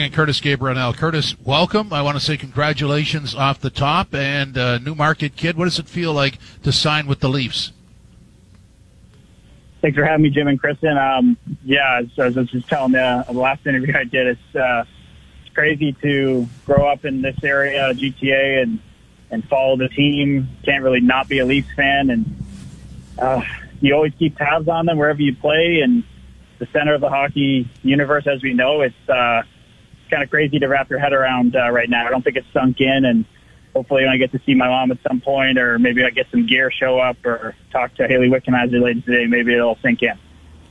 And Curtis Gabriel. Curtis, welcome. I want to say congratulations off the top, and Newmarket kid. What does it feel like to sign with the Leafs? Thanks for having me, Jim and Kristen. As I was just telling the last interview I did, it's crazy to grow up in this area, GTA, and follow the team. Can't really not be a Leafs fan, and you always keep tabs on them wherever you play. And the center of the hockey universe, as we know, it's kind of crazy to wrap your head around right now. I don't think it's sunk in, and hopefully when I get to see my mom at some point, or maybe I get some gear show up, or talk to Haley Wickenheiser later today, maybe it'll sink in.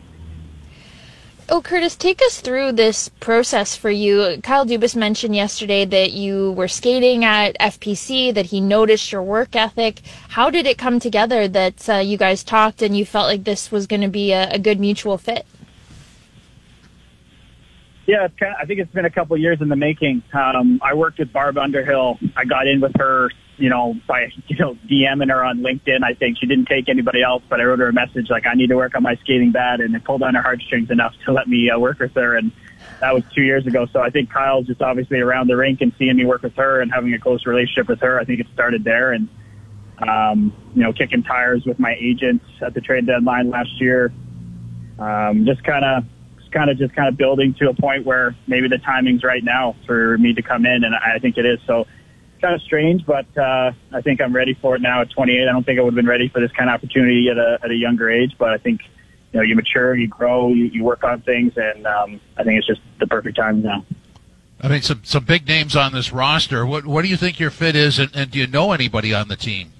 Oh, Curtis, take us through this process for you. Kyle Dubas mentioned yesterday that you were skating at FPC, that he noticed your work ethic. How did it come together that you guys talked and you felt like this was going to be a good mutual fit? Yeah, I think it's been a couple of years in the making. I worked with Barb Underhill. I got in with her, by DMing her on LinkedIn. I think she didn't take anybody else, but I wrote her a message like, I need to work on my skating bad, and it pulled on her heartstrings enough to let me work with her. And that was 2 years ago. So I think Kyle's just obviously around the rink and seeing me work with her and having a close relationship with her. I think it started there, and kicking tires with my agents at the trade deadline last year. Just kind of building to a point where maybe the timing's right now for me to come in, and I think it is. So kind of strange, but I think I'm ready for it now at 28. I don't think I would have been ready for this kind of opportunity at a younger age, but I think you mature, you grow, you work on things, and I think it's just the perfect time now. I mean, some big names on this roster. What do you think your fit is, and do you know anybody on the team?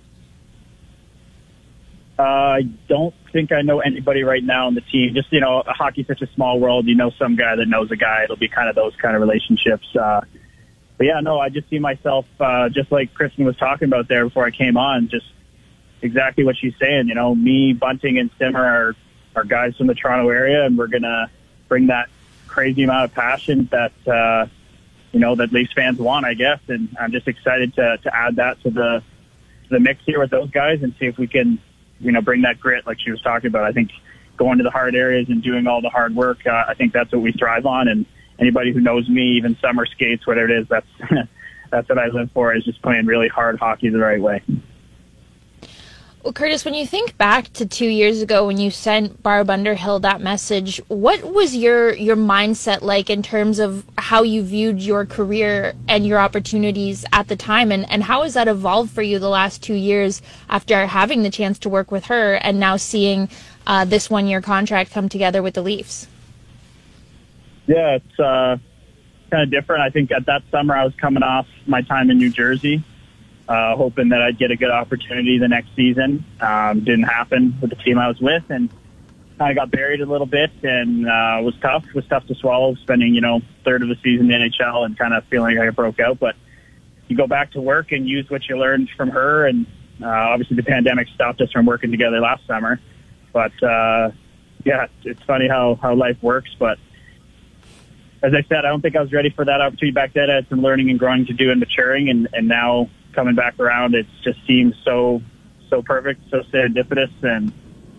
I don't think I know anybody right now on the team. Just, hockey's such a small world. You know some guy that knows a guy. It'll be kind of those kind of relationships. But yeah, no, I just see myself, just like Kristen was talking about there before I came on, just exactly what she's saying. Me, Bunting, and Simmer are guys from the Toronto area, and we're going to bring that crazy amount of passion that, that Leafs fans want, I guess. And I'm just excited to add that to the mix here with those guys and see if we can, bring that grit like she was talking about. I think going to the hard areas and doing all the hard work, I think that's what we thrive on. And anybody who knows me, even summer skates, whatever it is, that's what I live for, is just playing really hard hockey the right way. Well, Curtis, when you think back to 2 years ago when you sent Barb Underhill that message, what was your mindset like in terms of how you viewed your career and your opportunities at the time? And how has that evolved for you the last 2 years after having the chance to work with her and now seeing this one-year contract come together with the Leafs? Yeah, it's kind of different. I think at that summer I was coming off my time in New Jersey. Hoping that I'd get a good opportunity the next season. Didn't happen with the team I was with, and kind of got buried a little bit, and was tough. It was tough to swallow, spending, third of the season in the NHL and kind of feeling like I broke out. But you go back to work and use what you learned from her, and obviously the pandemic stopped us from working together last summer. But, yeah, it's funny how life works. But as I said, I don't think I was ready for that opportunity back then. I had some learning and growing to do and maturing, and now coming back around, it just seems so perfect, so serendipitous, and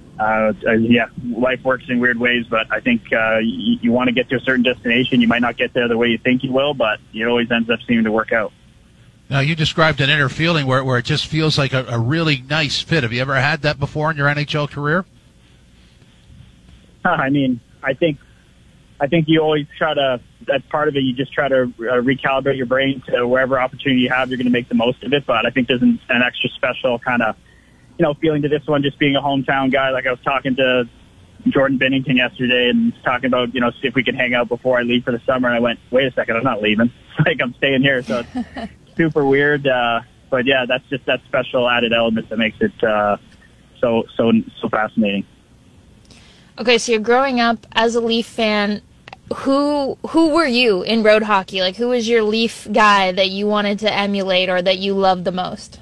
life works in weird ways. But I think you want to get to a certain destination. You might not get there the way you think you will, but it always ends up seeming to work out. Now, you described an inner feeling where it just feels like a really nice fit. Have you ever had that before in your NHL career? I mean, I think you always try to, that's part of it, you just try to recalibrate your brain to wherever opportunity you have, you're going to make the most of it. But I think there's an extra special kind of, feeling to this one, just being a hometown guy. Like I was talking to Jordan Binnington yesterday and talking about, see if we can hang out before I leave for the summer. And I went, wait a second, I'm not leaving. It's like I'm staying here. So it's super weird. But yeah, that's just that special added element that makes it so fascinating. Okay, so you're growing up as a Leaf fan. Who were you in road hockey? Like, who was your Leaf guy that you wanted to emulate or that you loved the most?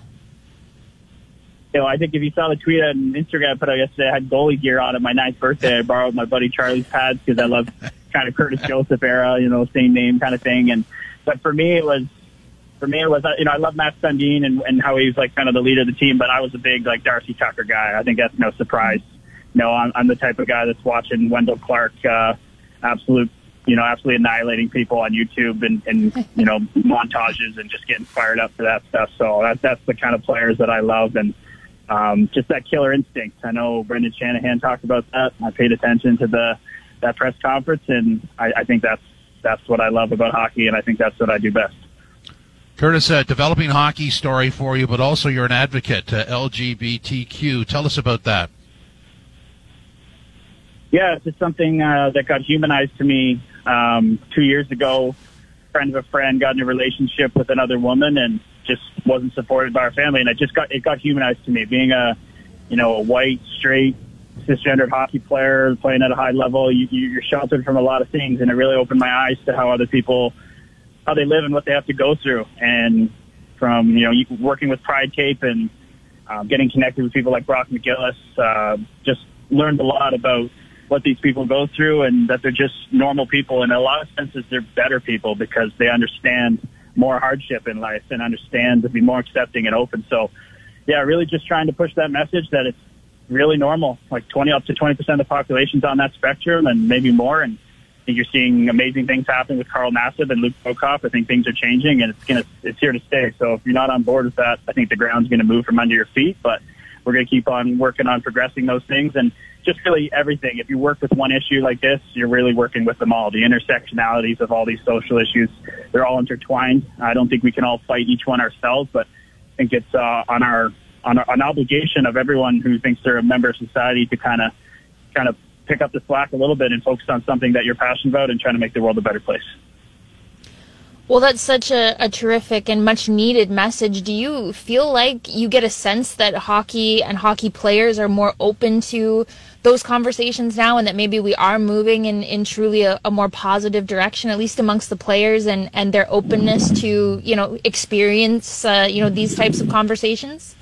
I think if you saw the tweet on Instagram I put out yesterday, I had goalie gear on at my 9th birthday. I borrowed my buddy Charlie's pads because I love kind of Curtis Joseph era, same name kind of thing. But for me it was, I love Matt Sundin and how he's like kind of the leader of the team, but I was a big like Darcy Tucker guy. I think that's no surprise. I'm the type of guy that's watching Wendell Clark, absolute absolutely annihilating people on YouTube and montages and just getting fired up for that stuff. So that's the kind of players that I love, and just that killer instinct. I know Brendan Shanahan talked about that. I paid attention to that press conference, and I think that's what I love about hockey, and I think that's what I do best. Curtis, developing hockey story for you, but also you're an advocate, LGBTQ. Tell us about that. Yeah, it's just something that got humanized to me 2 years ago. A friend of a friend got in a relationship with another woman and just wasn't supported by our family, and it got humanized to me. Being a white, straight, cisgendered hockey player playing at a high level, you're sheltered from a lot of things, and it really opened my eyes to how other people, how they live and what they have to go through. And from working with Pride Cape and getting connected with people like Brock McGillis, just learned a lot about what these people go through, and that they're just normal people. And in a lot of senses, they're better people because they understand more hardship in life and understand to be more accepting and open. So, yeah, really just trying to push that message that it's really normal. Like 20 to 20% of the population's on that spectrum, and maybe more. And I think you're seeing amazing things happen with Carl Nassib and Luke Prokop. I think things are changing, and it's here to stay. So if you're not on board with that, I think the ground's going to move from under your feet. But we're going to keep on working on progressing those things, and just really everything. If you work with one issue like this, you're really working with them all. The intersectionalities of all these social issues, they're all intertwined. I don't think we can all fight each one ourselves, but I think it's on an obligation of everyone who thinks they're a member of society to kind of pick up the slack a little bit and focus on something that you're passionate about and trying to make the world a better place. Well, that's such a terrific and much needed message. Do you feel like you get a sense that hockey and hockey players are more open to those conversations now, and that maybe we are moving in truly a more positive direction, at least amongst the players and their openness to, experience, these types of conversations?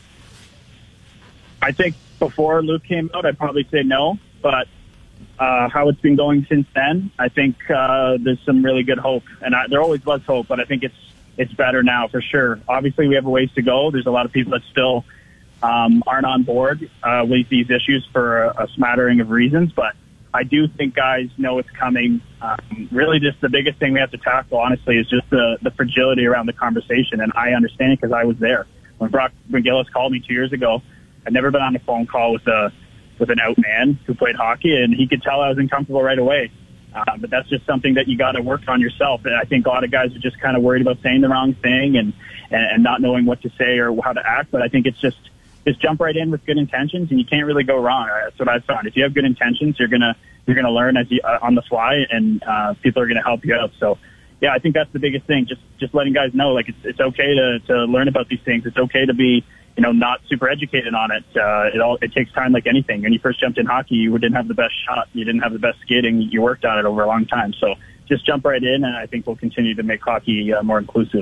I think before Luke came out, I'd probably say no, but how it's been going since then, I think there's some really good hope. And there always was hope, but I think it's better now for sure. Obviously, we have a ways to go. There's a lot of people that still aren't on board with these issues for a smattering of reasons, but I do think guys know it's coming. Really just the biggest thing we have to tackle, honestly, is just the fragility around the conversation, and I understand it because I was there. When Brock McGillis called me 2 years ago, I'd never been on a phone call with an out man who played hockey, and he could tell I was uncomfortable right away. But that's just something that you got to work on yourself. And I think a lot of guys are just kind of worried about saying the wrong thing and not knowing what to say or how to act. But I think it's just jump right in with good intentions, and you can't really go wrong. That's what I found. If you have good intentions, you're gonna learn as you on the fly, and people are gonna help you out. So, yeah, I think that's the biggest thing. Just letting guys know, like, it's okay to learn about these things. It's okay to be not super educated on it. It takes time, like anything. When you first jumped in hockey, you didn't have the best shot. You didn't have the best skating. You worked on it over a long time. So just jump right in, and I think we'll continue to make hockey more inclusive.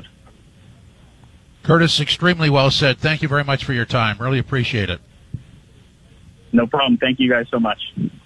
Curtis, extremely well said. Thank you very much for your time. Really appreciate it. No problem. Thank you guys so much.